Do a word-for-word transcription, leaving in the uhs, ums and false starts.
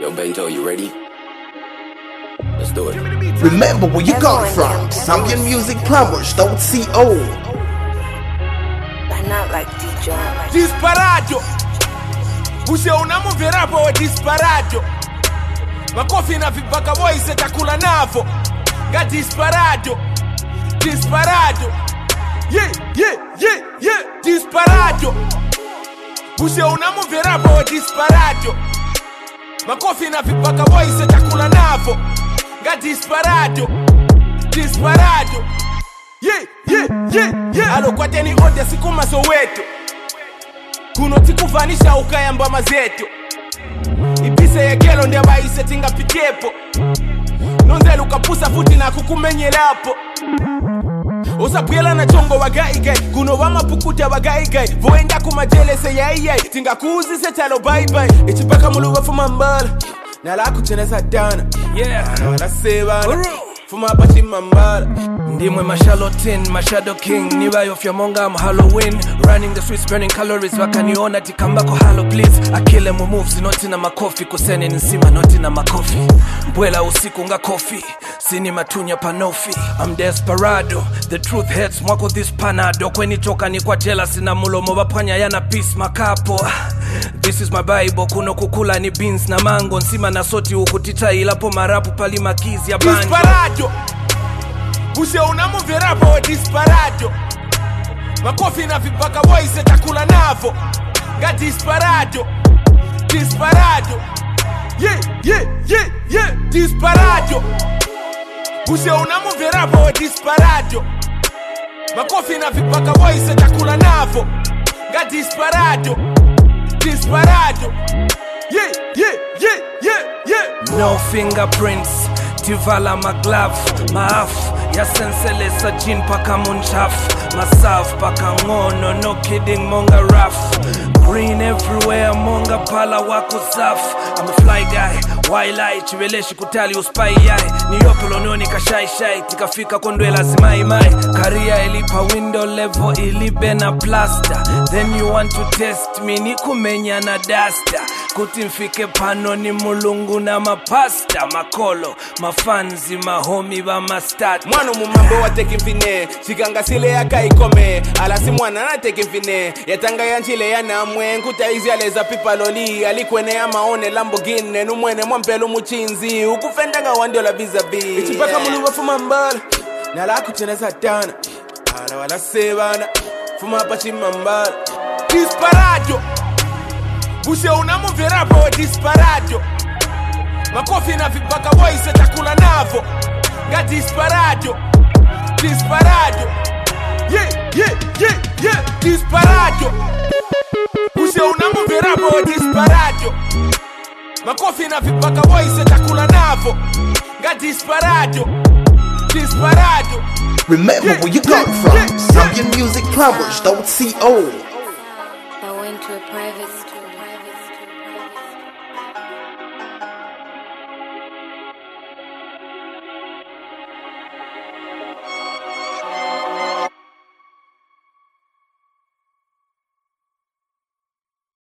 Yo, Bento, you ready? Let's do it. Remember where you got it from. Zambian Music Plumbers dot co. But not like D J. Disparado. Ushe unamuverapo wa disparado. Makofi na vibaka voice takula navo. Ga disparado. Disparado. Yeah, yeah, yeah, yeah. Disparado. Ushe unamuverapo wa disparado. Makofi na vibaka voice takula navo. Ga disparado. Disparado. Yeah, yeah, yeah, yeah. Alo kwa teni ode sikuma Soweto. Kuno tikuvanisha ukayamba mazeto. Ipise ya gelo ndia baise tinga pitepo. Nonzelu kapusa futi na kukumenyelapo. Osapuyela na chongo wa gai gai. Kuno wama pukuta wa gai gai. Voenda kumajele se yai yai. Tinga kuzi se talo bye bye. Ichipaka muluwa fuma mbala. Nala kucheneza dana. Yeah. Wala sebana. Fuma bachi mambala. Ndimwe mashalotin, mashado king. Niwa yofyamonga I'm Halloween. Running the streets, burning calories. Wakaniona tikambako halo please. Akile mu moves, noti na makofi. Kuseni nsima, noti na makofi. Mbwela usiku nga kofi. Sini matunya panofi. I'm desperado. The truth hurts, mwako this panado. Kweni toka ni kwa jealous na mulomo. Wapanya yana peace makapo. This is my Bible. Kuno kukula ni beans na mango. Nsima na soti ukutita ilapo marapu pali makizi ya banjo. Disparado. Ushe unamuverapo wa disparado. Makofi na vibaka voice takula navo. Ga disparado. Disparado. Yeah, yeah, yeah, yeah. Disparado. Ushe unamuverapo wa disparado. Makofi na vibaka voice takula navo. Ga disparado. Disparado. Yeah, yeah, yeah, yeah, yeah. No fingerprints. Tivala maglove, maaf ya sensele sa jin paka munchaf, masaf paka ngono, no kidding monga rough. Green everywhere, monga pala wako saf. I'm a fly guy, wildlife, chiweleshi kutali uspai yai. Niyopolo noni kashai shai, tikafika kondwela zimai mai. Career ilipa window level, ilibe na plaster. Then you want to test me, ni kumenya na duster. Kutimfike pano ni mulungu na mapasta. Makolo, mafanzi, mahomi ba mastat. Mwano mumambo wa teki mfine. Shikanga sile ya kaikome. Alasi mwana na teki mfine. Yatanga ya nchile ya namwe. Nkuta izi aleza pipa loli. Alikwene ya maone Lamborghini. Numwene mwampelu muchinzi. Ukufendanga wandi la bizabi. Ichipaka muluwa fuma mbala. Nala kucheneza dana. Ala wala sebana. Fuma pachi mambala. Disparado. Ushe unamuverapo wa disparado. Makofi na vibaka voice takula navo. Ga disparado. Disparado. Yeah, yeah, yeah, yeah. Disparado. Ushe unamuverapo wa disparado. Makofi na vibaka voice takula navo. Ga disparado. Disparado. Remember yeah, where you got it from. Zambian Music Plumbers dot co. I went to a private school.